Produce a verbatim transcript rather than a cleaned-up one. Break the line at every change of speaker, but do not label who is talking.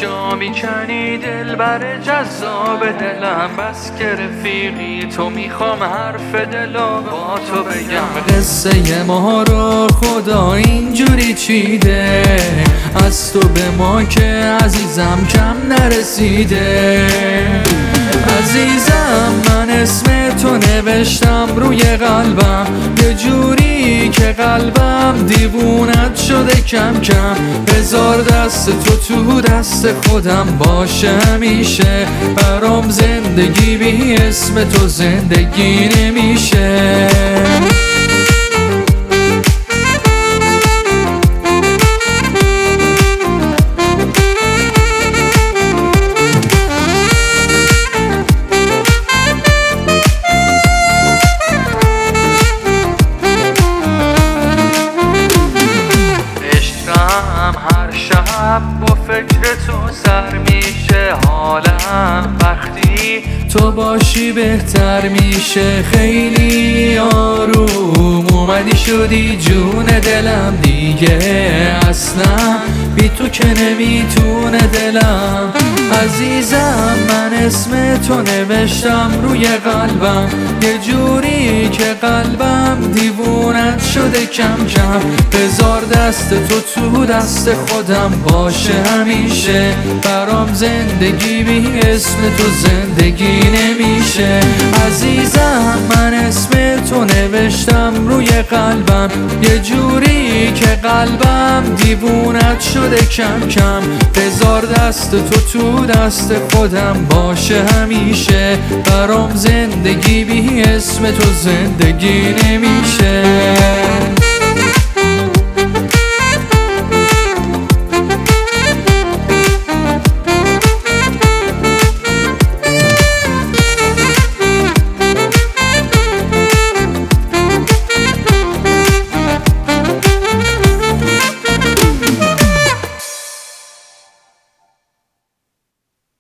جا میکنی دل بر جذاب دلم، بس که رفیقی تو میخوام حرف دلو با تو بگم. قصه ما رو خدا اینجوری چیده، از تو به ما که عزیزم کم نرسیده. عزیزم من اسم تو نوشتم روی قلبم، یه جوری که قلبم دیوونت شده کم کم. بذار دست تو تو دست خودم باشه همیشه، برام زندگی بی اسم تو زندگی نمیشه. هر شب با فکر تو سر میشه حالم، وقتی تو باشی بهتر میشه. خیلی آروم اومدی شدی جون دلم، دیگه اصلا بی تو که نمیتونه دلم. عزیزم من اسم تو نوشتم روی قلبم، یه جوری که قلبم دیوونت شده کم کم. بذار دست تو تو دست خودم باشه همیشه، برام زندگی بی اسم تو زندگی نمیشه. عزیزم من اسم تو نوشتم روی قلبم، یه جوری که قلبم دیوونت شده کم کم. بذار دست تو تو دست خودم باشه همیشه، برام زندگی بی اسم تو زندگی نمیشه.